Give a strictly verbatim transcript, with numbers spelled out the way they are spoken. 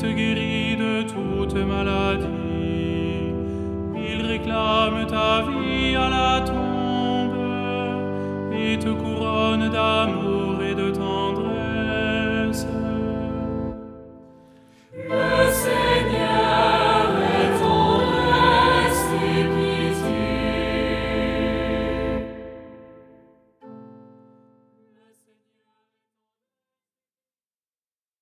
te guérit de toute maladie. Il réclame ta vie à la tombe et te couronne d'amour